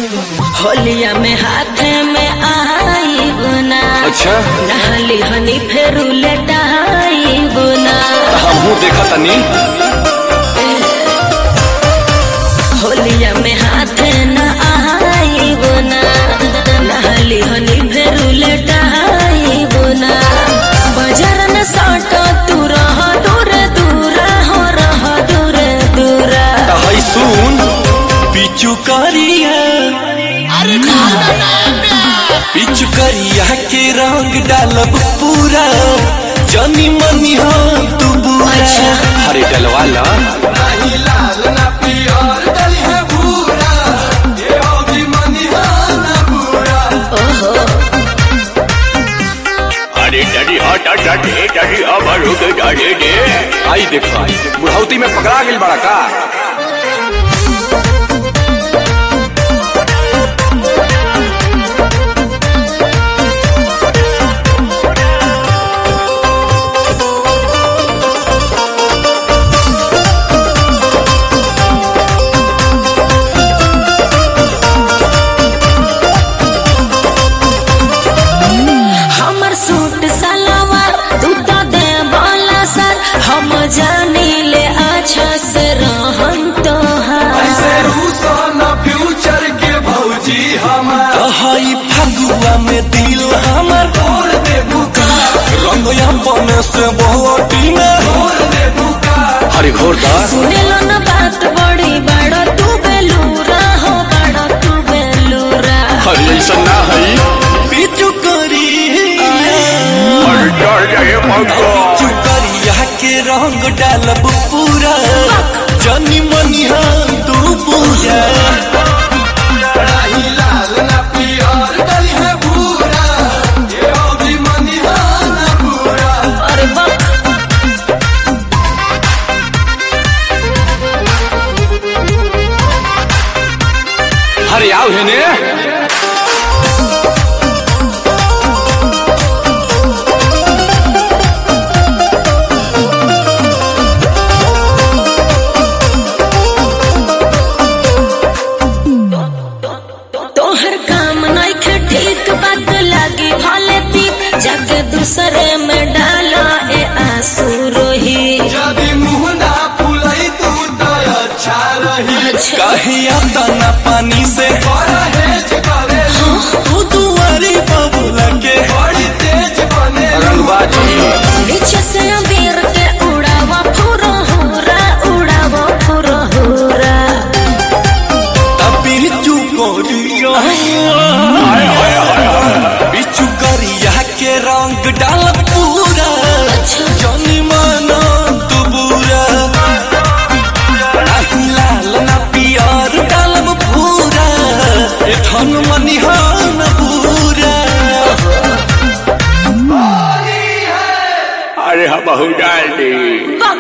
होलिया में हाथ में आई बुना। अच्छा नहली हनी फेरू लेटाई बुना। हमहू देखा तनी। होलिया में हाथ न आई बुना। नहली हनी फेरू लेटाई बुना। बाजार न साटो तू रह दूर दूर हो रह दूर दूर। तहई सुन पिचु करिया पिचु करिया के रंग डालब पूरा जनी मनी हो तू बुरा। अरे डलवा ला लाल ना पियर डली है भूरा ये होगी मनी हो ना पूरा। ओहो अरे डली हट डली डली अब रुक डली दे। आई देखा बुढ़ौती में पकड़ा गेल बड़ा का। सूट सलवार तू तो दे बोला सर हम जानी ले अच्छा से रहन तो फ्यूचर के भौजी हमार हाई फगुआ में दिल हमार तोड़ दे बुका रंगया बने से बहुती में तोड़ दे बुका। हरी घोरदार सुने लो ना बात बड़ी बड़ा तू बेलूरा हो बड़ा तू बेलूरा। हरी ऐसा ना है पिचु करी चुकरिया के रंग डालब पूरा जनी मनी तू पूजा। लाल ना पियर डली है भूरा ये होगी मनी ना पूरा। अरे बाप हरे आओ है ने जग दूसरे में डाला ए आंसू रोही। यदि मुँह ना फुलाई तू तो अच्छा रही। कहिया तना पानी से तू दुआरी बबुला के बड़ी तेज बने नीचे से अबीर के उड़ावा फुरा हुरा उड़ावा फुरा हुरा। तभी चुकोरिया बिचु करिया के रंग डाल पूरा जनी माना तू बुरा। लाल ना पियर डालब पूरा ये धन मनी न पूरा। अरे हम बहु डाल दी।